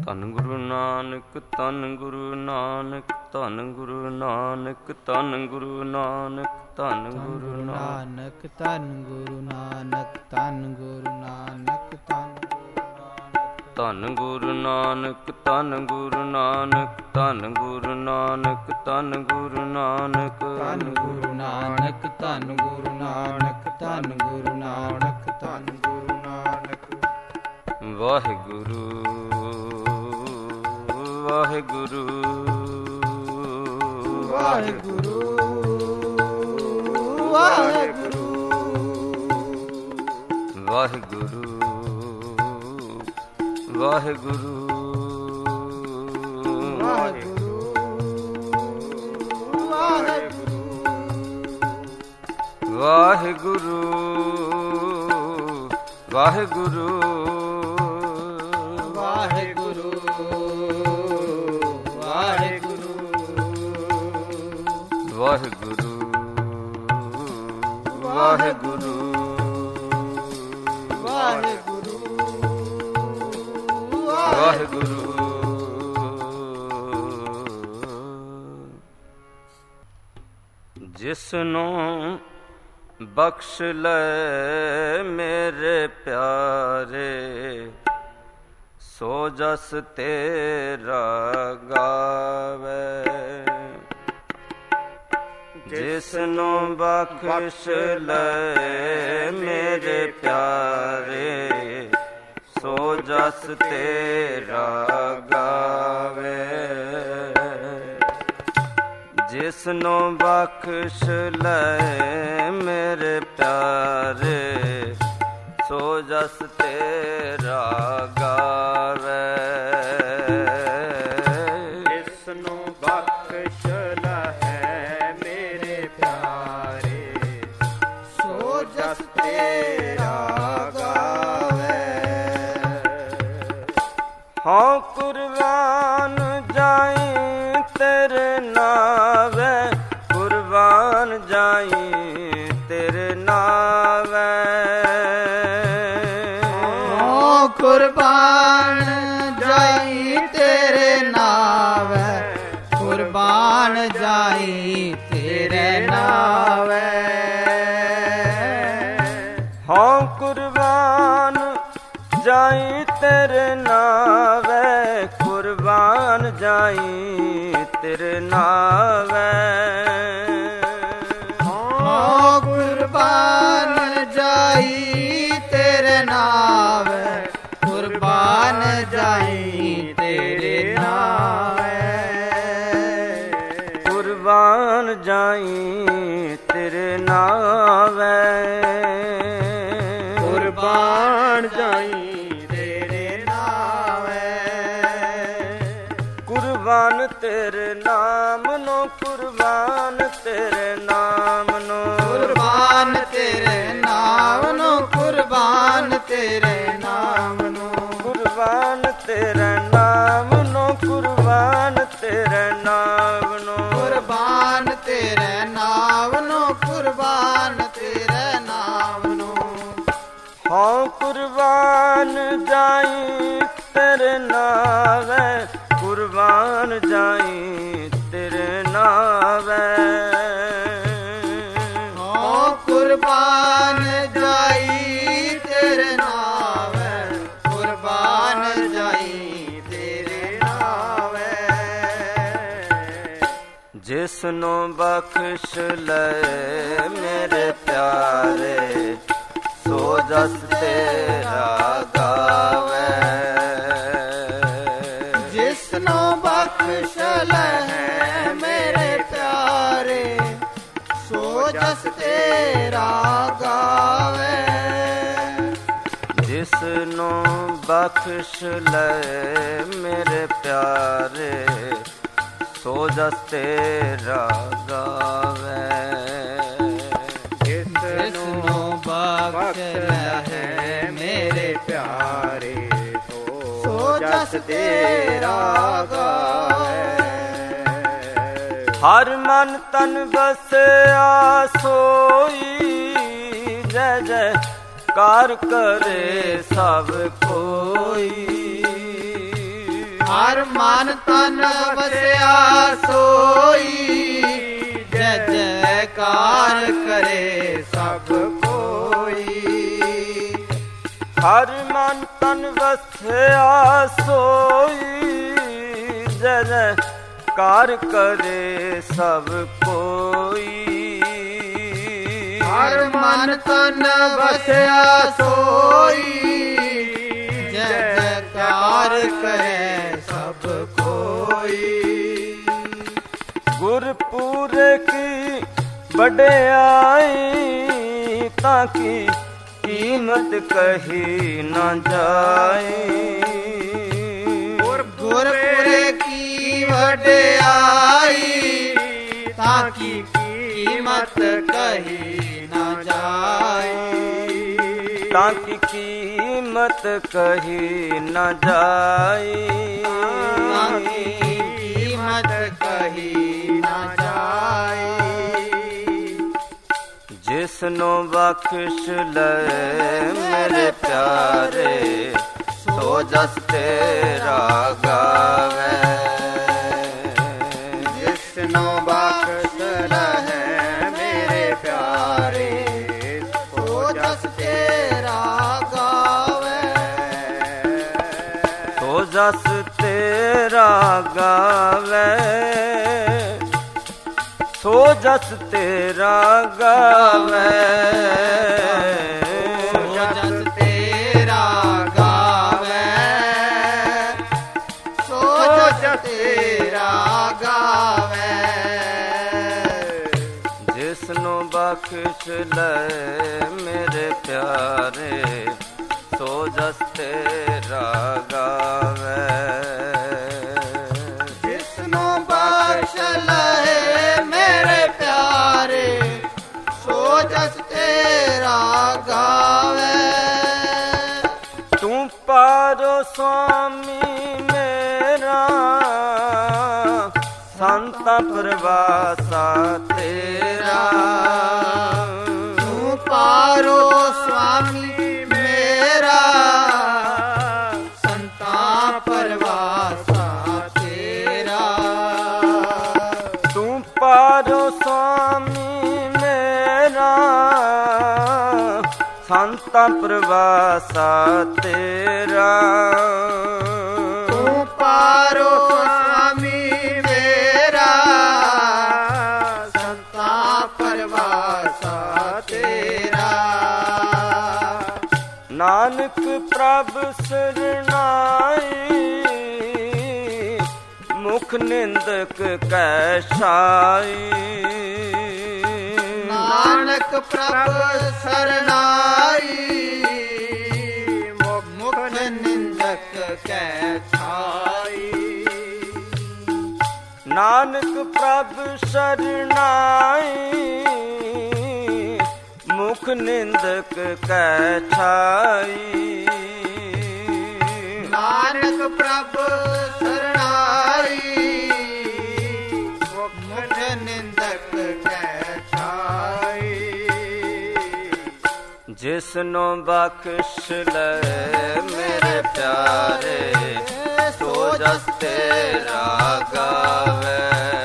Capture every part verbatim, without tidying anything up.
ਧੰਨ ਗੁਰੂ ਨਾਨਕ ਧੰਨ ਗੁਰੂ ਨਾਨਕ ਧੰਨ ਗੁਰੂ ਨਾਨਕ ਧੰਨ ਗੁਰੂ ਨਾਨਕ ਧੰਨ ਗੁਰੂ ਨਾਨਕ ਧੰਨ ਗੁਰੂ ਨਾਨਕ ਧੰਨ ਗੁਰੂ ਨਾਨਕ ਧੰਨ ਗੁਰੂ ਨਾਨਕ ਧੰਨ ਗੁਰੂ ਨਾਨਕ ਧੰਨ ਗੁਰੂ ਨਾਨਕ ਧੰਨ ਗੁਰੂ ਨਾਨਕ ਧੰਨ ਗੁਰੂ ਨਾਨਕ ਧੰਨ ਗੁਰੂ ਨਾਨਕ ਧੰਨ ਗੁਰੂ ਨਾਨਕ ਧੰਨ ਗੁਰੂ ਨਾਨਕ। ਵਾਹਿਗੁਰੂ ਵਾਹਿਗੁਰੂ ਵਾਹਿਗੁਰੂ ਵਾਹਿਗੁਰੂ ਵਾਹਿਗੁਰੂ ਵਾਹਿਗੁਰੂ ਵਾਹਿਗੁਰੂ ਵਾਹਿਗੁਰੂ ਵਾਹਿਗੁਰੂ ਵਾਹਿਗੁਰੂ ਵਾਹਿਗੁਰੂ ਵਾਹਿਗੁਰੂ ਵਾਹਿਗੁਰੂ ਵਾਹਿਗੁਰੂ ਵਾਹਿਗੁਰੂ। ਜਿਸਨੂੰ ਬਖਸ਼ ਲੈ ਮੇਰੇ ਪਿਆਰੇ, ਸੋ ਜਸ ਤੇਰਾ ਗਾਵੇ। ਜਿਸਨੂੰ ਬਖਸ਼ ਲੈ ਮੇਰੇ ਪਿਆਰੇ, ਸੋ ਜਸ ਤੇਰਾ ਗਾਵੇ। ਜਿਸਨੂੰ ਬਖਸ਼ ਲੈ ਮੇਰੇ ਪਿਆਰੇ, ਸੋ ਜਸ ਤੇਰਾ ਗਾਵੇ। ਜਿਸਨੂੰ ਬਖਸ਼ ਲੈ ਮੇਰੇ ਪਿਆਰੇ, ਸੋ ਜਸ ਤੇਰਾ ਗਾਵੇ। ਹਾਂ ਕੁਰਬਾਨ ਜਾਈ ਤੇਰੇ ਨਾਵੇ, ਕੁਰਬਾਨ ਜਾਈ ਤੇਰੇ ਨਾਵੇ। ਹਾਂ ਕੁਰਬਾਨ ਜਾਈ ਤੇਰੇ ਨਾਵੇ, ਕੁਰਬਾਨ ਜਾਈ ਤੇਰੇ ਨਾਵੇ। ਹਾਂ ਕੁਰਬਾਨ ਜਾਈ ਤੇਰੇ ਨਾਵੇ, ਕੁਰਬਾਨ ਜਾਈ ਤੇਰੇ ਨਾਵੇ। ਹਾਂ ਕੁਰਬਾਨ ਜਾਈ ਤੇਰੇ ਨਾਵੇ, ਕੁਰਬਾਨ ਜਾਈ ਤੇਰੇ ਨਾਵੇ। ਕੁਰਬਾਨ ਜਾਈ ਤੇਰੇ ਨਾਵੇ। ਕੁਰਬਾਨ ਜਾਈ ਤੇਰੇ ਨਾਵੇ। ਕੁਰਬਾਨ ਤੇਰੇ ਨਾਮ ਨੂੰ, ਕੁਰਬਾਨ ਤੇਰੇ ਨਾਮ ਨੂੰ, ਕੁਰਬਾਨ ਤੇਰੇ ਨਾਮ ਨੂੰ, ਕੁਰਬਾਨ ਤੇਰੇ ਨਾਮ ਨੂੰ, ਕੁਰਬਾਨ ਤੇਰੇ ਨਾਮ ਨੂੰ, ਕੁਰਬਾਨ ਤੇਰੇ ਨਾਮ ਨੂੰ, ਕੁਰਬਾਨ ਤੇਰੇ ਨਾਮ ਨੂੰ, ਕੁਰਬਾਨ ਤੇਰੇ ਨਾਮ ਨੂੰ। ਹਾਂ ਕੁਰਬਾਨ ਜਾਈ ਤੇਰੇ ਨਾਵੇ, ਕੁਰਬਾਨ ਜਾਈ ਤੇਰੇ ਨਾਵੇ। ਹਾਂ ਕੁਰਬਾਨ ਜਾਈ ਤੇਰੇ ਨਾਵੇ, ਕੁਰਬਾਨ ਜਾਈ ਤੇਰੇ ਨਾਵੇ। ਜਿਸਨੂੰ ਬਖਸ਼ ਲੈ ਮੇਰੇ ਪਿਆਰੇ, ਸੋ ਜਸ ਤੇਰਾ ਗਾਵੇ। ਜਿਸਨੂੰ ਬਖਸ਼ ਲੈ ਮੇਰੇ ਪਿਆਰੇ, ਸੋ ਜਸ ਤੇਰਾ ਗਾਵੇ। ਜਿਸਨੂੰ ਬਖਸ਼ ਲੈ ਮੇਰੇ ਪਿਆਰੇ, ਸੋ ਜਸ ਤੇਰਾ ਗਾਵੇ। ਜਿਸਨੂੰ ਬਖਸ਼ ਲੈ ਮੇਰੇ ਪਿਆਰੇ, ਸੋ ਜਸ ਤੇਰਾ ਗਾਵੇ। ਹਰ ਮਨ ਤਨ ਬਸਿਆ ਸੋਈ, ਜੈ ਜੈ ਕਾਰ ਕਰੇ ਸਭ ਕੋਈ। ਹਰ ਮਨ ਤਨ ਵਸਿਆ ਸੋਈ, ਜੈ ਜੈਕਾਰ ਕਰੇ ਸਭ ਕੋਈ। ਹਰ ਮਨ ਤਨ ਵਸਿਆ ਸੋਈ, ਜੈ ਜੈਕਾਰ ਕਰੇ ਸਭ ਕੋਈ। ਹਰ ਮਨ ਤਨ ਵਸਿਆ ਸੋਈ, ਜੈ ਜੈਕਾਰ ਕਰੇ ਸਭ ਕੋਈ। ਗੁਰਪੂਰੇ ਕੀ ਵਡਿਆਈ, ਤਾਂ ਕੀ ਕੀਮਤ ਕਹੀ ਨਾ ਜਾਏ। ਗੁਰਪੂਰੇ ਕੀ ਵਡਿਆਈ, ਤਾਂ ਕੀ ਕੀਮਤ ਕਹੀ ਨਾ ਜਾਏ। ਤਾਂ ਕੀ ਕੀਮਤ ਕਹੀ ਨਾ ਜਾਏ। ਤਾਂ ਕੀ ਕੀਮਤ ਕਹੀ ਨਾ ਜਾਏ। ਜਿਸਨੂੰ ਬਖਸ਼ ਲੈ ਮੇਰੇ ਪਿਆਰੇ, ਸੋ ਜਸ ਤੇਰਾ ਗਾਵੇ। ਜਿਸਨੂੰ ਬਖਸ਼ ਲੈ ਮੇਰੇ ਪਿਆਰੇ, ਸੋ ਜਸ ਤੇਰਾ ਗਾਵੇ। ਸੋ ਜਸ ਤੇਰਾ ਗਾਵੇ, ਸੋ ਜਸ ਤੇਰਾ ਗਾਵੇ। ਸੋ ਜਸ ਤੇਰਾ ਗਾਵੇ, ਸੋ ਜਸ ਤੇਰਾ ਗਾਵੇ। ਜਿਸਨੂੰ ਬਖਸ਼ ਲੈ ਮੇਰੇ ਪਿਆਰੇ, ਸੋ ਜਸ ਤੇਰਾ ਗਾਵੇ। ਜਿਸਨੂੰ ਬਖਸ਼ ਲਏ ਮੇਰੇ ਪਿਆਰੇ, ਸੋ ਜਸ ਤੇਰਾ ਗਾਵੇ। ਤੂੰ ਪਾਰੋ ਸੁਆਮੀ ਮੇਰਾ, ਸੰਤਾਂ ਪ੍ਰਵਾਸਾ ਤੇਰਾ। ਤੂੰ ਪਾਰੋ ਸੁਆਮੀ ਮੇਰਾ, ਸੰਤਾਂ ਪਰਵਾਸਾ ਤੇਰਾ। ਤੂੰ ਪਾਰੋ ਸੁਆਮੀ ਮੇਰਾ, ਸੰਤਾਂ ਪ੍ਰਵਾਸਾ ਤੇਰਾ। ਤੂੰ ਪਾਰੋ ਸੁਆਮੀ ਮੇਰਾ, ਸੰਤਾਂ ਪਰਵਾਸਾ ਤੇਰਾ। ਨਾਨਕ ਪ੍ਰਭ ਸਰਨਾਈ, ਮੁਖ ਨਿੰਦਕ ਕੈ ਛਾਈ। ਨਾਨਕ ਪ੍ਰਭ ਸਰਨਾਈ, ਮੁਖ ਨਿੰਦਕ ਕੈ ਛਾਈ। ਨਾਨਕ ਪ੍ਰਭ ਸਰਨਾਈ, ਮੁਖ ਨਿੰਦਕ ਕੈ ਛਾਈ। ਨਾਨਕ ਪ੍ਰਭ ਸਰਨਾਈ, ਮੁਖ ਨਿੰਦਕ ਕੈ ਛਾਈ। ਜਿਸਨੂੰ ਬਖਸ਼ ਲੈ ਮੇਰੇ ਪਿਆਰੇ, ਸੋ ਜਸ ਤੇਰਾ ਗਾਵੇ।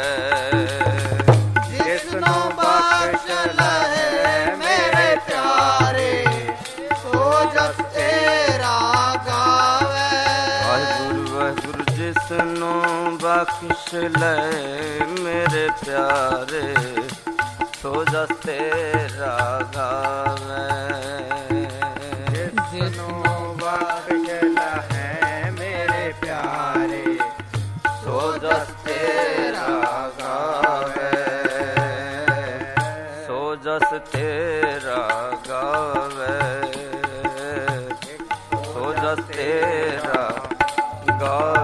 ਜਿਸਨੂੰ ਬਖਸ਼ ਲਏ ਮੇਰੇ ਪਿਆਰੇ, ਸੋ ਜਸ ਤੇਰਾ ਗਾਵੇ। ਵਾਹਿਗੁਰੂ ਵਾਹਿਗੁਰੂ ਜਿਸਨੂੰ ਬਖਸ਼ ਲੈ ਮੇਰੇ ਪਿਆਰੇ, ਸੋ ਜਸ ਤੇਰਾ ਗਾਵੇ। ਜਿਸਨੂੰ ਬਖਸ਼ ਲਏ ਮੇਰੇ ਪਿਆਰੇ, ਸੋ ਜਸ ਤੇਰਾ ਗਾਵੇ। ਸੋ ਜਸ ਤੇਰਾ ਗਾਵੇ। ਸੋ ਜਸ ਤੇਰਾ ਗਾਵੇ।